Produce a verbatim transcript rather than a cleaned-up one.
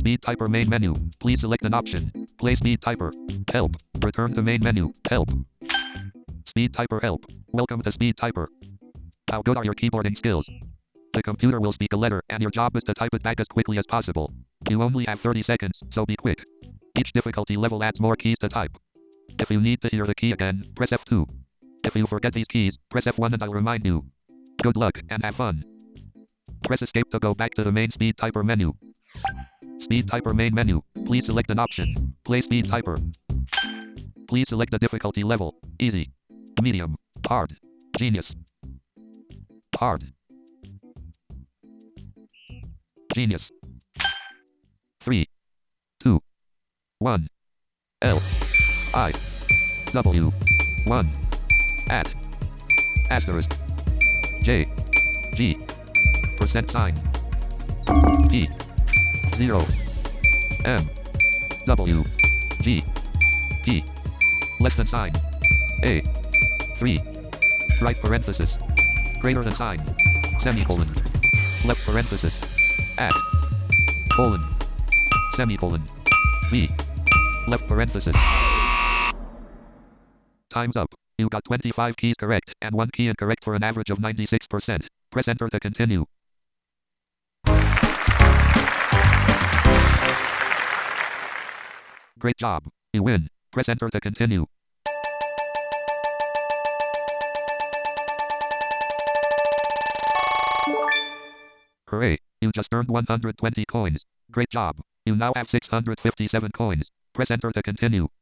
Speed typer main menu. Please select an option. Play speed typer. Help. Return to main menu. Help. Speed typer help. Welcome to speed typer. How good are your keyboarding skills? The computer will speak a letter, and your job is to type it back as quickly as possible. You only have thirty seconds, so be quick. Each difficulty level adds more keys to type. If you need to hear the key again, press F two. If you forget these keys, press F one and I'll remind you. Good luck, and have fun. Press escape to go back to the main speed typer menu. Speed typer main menu. Please select an option. Play speed typer. Please select the difficulty level. Easy. Medium. Hard. Genius. Hard. Genius. three. two. one. L. I. W. one. At. Asterisk. J. G. Percent sign. P. zero. M. W. G. P. Less than sign. A. three. Right parenthesis. Greater than sign. Semicolon. Left parenthesis. At. Colon. Semicolon. V. Left parenthesis. Time's up. You got twenty-five keys correct and one key incorrect for an average of ninety-six percent. Press enter to continue. Great job. You win. Press enter to continue. Hooray. You just earned one hundred twenty coins. Great job. You now have six hundred fifty-seven coins. Press enter to continue.